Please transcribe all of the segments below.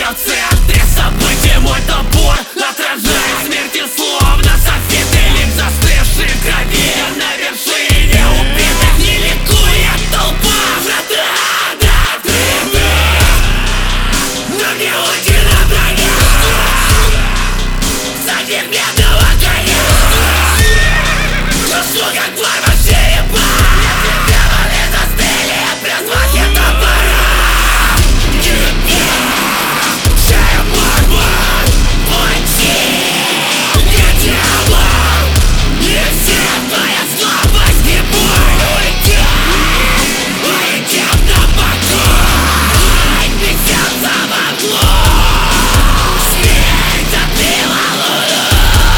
я в центре событий. Мой топор отражает смерти, словно софиты. Лик застывший в крови на вершине убитых. Не ликует толпа, врата открыты, но не уйдена броня. Сзади медного коня, душу как варварские пар. Демоны застыли при звуке топора. Шея барбар, уйти не демон. Не все твоя слабость не боль. Уйдем на покой, месяца во мглу. Смерть отбила луну.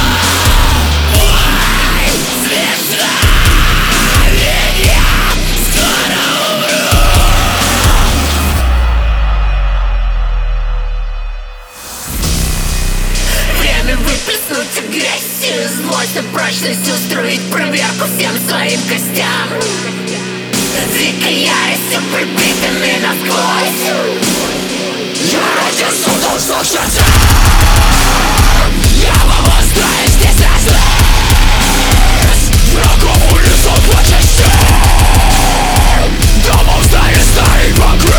Ой, смешно, ведь я скоро умру. Время выплеснуть агрессию, злость и прочность, устроить проверку всем своим костям. Дикой яростью прибитыми насквозь. Я ради суда слушаться. Я могу строить здесь разлез. Врагов унесут по частям. Домов знает старый прогресс.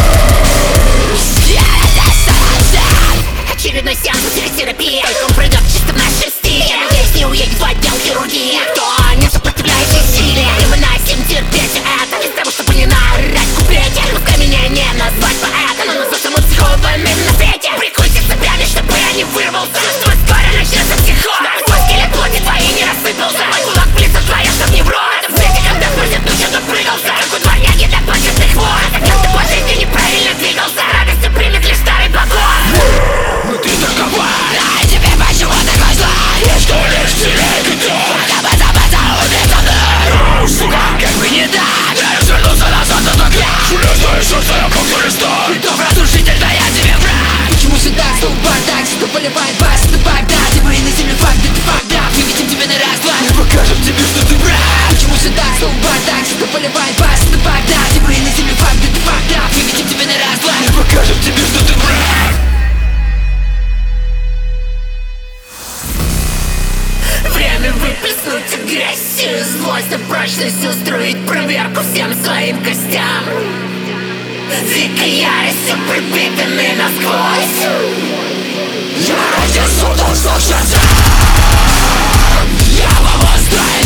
Я очередной сеанс терапии. Только он пройдет чисто в нашем стиле. Я надеюсь, не уедет в отдел хирургии. Кто не сопротивляется силе, и выносим терпеть это. Из того, чтобы не наорать в куплете. Пускай меня не назвать поэтом, но назову самым психованным на свете. Прикуйте цепями, чтобы я не вырвался. Чувство скоро начнется психоз. Твой скелет плоти твоей не рассыпался. Мой кулак плица твоя, чтоб не врос. Это в свете, когда просит ночью, тут прыгался. Как у дворняги для почетных вор. Это как ты по жизни неправильно двигался. Радостью примет лишь старый богов. Но ты такова. Да, и теперь почему такой злой? Я что лишь телега так. Забыть, убить мной. Сука, Как бы не так. я развернулся назад на ногах. Железное сердце, я как листа. Кто разрушитель, да я тебе враг. Почему всегда стол бардак, что поливает вас, это Багдад. И мы на земле факт, это факт. Выведем тебя на разглад, Мы покажем тебе, что ты брат. почему всегда стол бардак, что поливает вас, это Багдад. И мы на земле факт, это факт. Выведем тебя на разглад. Мы покажем тебе, что ты брат. Время выплеснуть агрессию, злость и прочность, устроить проверку всем своим костям. Дикой яростью прибитыми насквозь. Я ради суда слушаться. Я могу строить